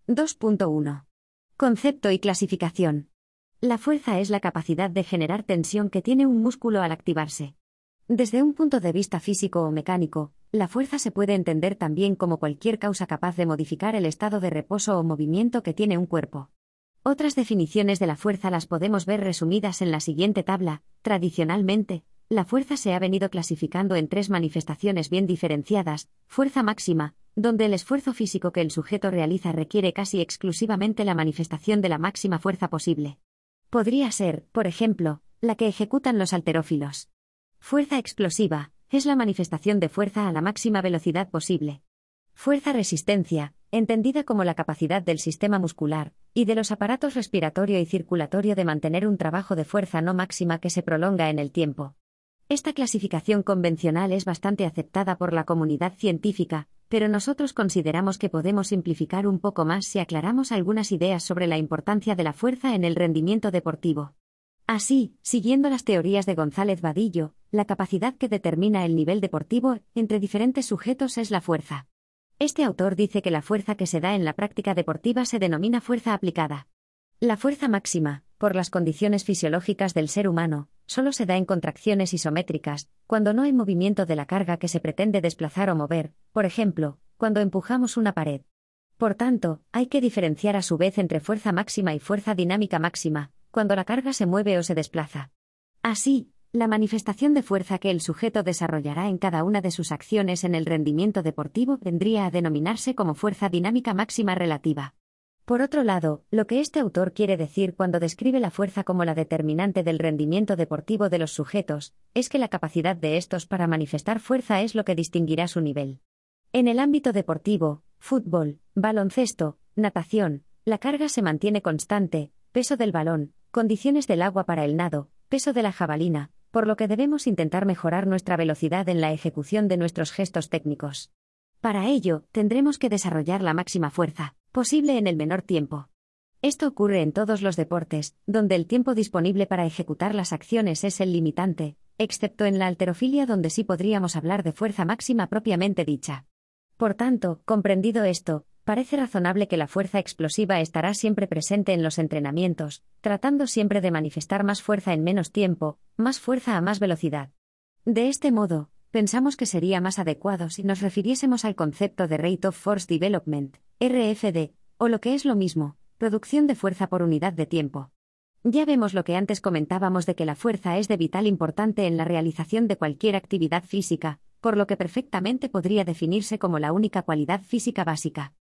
2.1. Concepto y clasificación. La fuerza es la capacidad de generar tensión que tiene un músculo al activarse. Desde un punto de vista físico o mecánico, la fuerza se puede entender también como cualquier causa capaz de modificar el estado de reposo o movimiento que tiene un cuerpo. Otras definiciones de la fuerza las podemos ver resumidas en la siguiente tabla. Tradicionalmente, la fuerza se ha venido clasificando en tres manifestaciones bien diferenciadas: fuerza máxima, donde el esfuerzo físico que el sujeto realiza requiere casi exclusivamente la manifestación de la máxima fuerza posible. Podría ser, por ejemplo, la que ejecutan los halterófilos. Fuerza explosiva, es la manifestación de fuerza a la máxima velocidad posible. Fuerza-resistencia, entendida como la capacidad del sistema muscular y de los aparatos respiratorio y circulatorio de mantener un trabajo de fuerza no máxima que se prolonga en el tiempo. Esta clasificación convencional es bastante aceptada por la comunidad científica, pero nosotros consideramos que podemos simplificar un poco más si aclaramos algunas ideas sobre la importancia de la fuerza en el rendimiento deportivo. Así, siguiendo las teorías de González Vadillo, la capacidad que determina el nivel deportivo entre diferentes sujetos es la fuerza. Este autor dice que la fuerza que se da en la práctica deportiva se denomina fuerza aplicada. La fuerza máxima, por las condiciones fisiológicas del ser humano, solo se da en contracciones isométricas, cuando no hay movimiento de la carga que se pretende desplazar o mover, por ejemplo, cuando empujamos una pared. Por tanto, hay que diferenciar a su vez entre fuerza máxima y fuerza dinámica máxima, cuando la carga se mueve o se desplaza. Así, la manifestación de fuerza que el sujeto desarrollará en cada una de sus acciones en el rendimiento deportivo vendría a denominarse como fuerza dinámica máxima relativa. Por otro lado, lo que este autor quiere decir cuando describe la fuerza como la determinante del rendimiento deportivo de los sujetos, es que la capacidad de estos para manifestar fuerza es lo que distinguirá su nivel. En el ámbito deportivo, fútbol, baloncesto, natación, la carga se mantiene constante, peso del balón, condiciones del agua para el nado, peso de la jabalina, por lo que debemos intentar mejorar nuestra velocidad en la ejecución de nuestros gestos técnicos. Para ello, tendremos que desarrollar la máxima fuerza posible en el menor tiempo. Esto ocurre en todos los deportes, donde el tiempo disponible para ejecutar las acciones es el limitante, excepto en la halterofilia, donde sí podríamos hablar de fuerza máxima propiamente dicha. Por tanto, comprendido esto, parece razonable que la fuerza explosiva estará siempre presente en los entrenamientos, tratando siempre de manifestar más fuerza en menos tiempo, más fuerza a más velocidad. De este modo, pensamos que sería más adecuado si nos refiriésemos al concepto de Rate of Force Development, RFD, o lo que es lo mismo, producción de fuerza por unidad de tiempo. Ya vemos lo que antes comentábamos de que la fuerza es de vital importancia en la realización de cualquier actividad física, por lo que perfectamente podría definirse como la única cualidad física básica.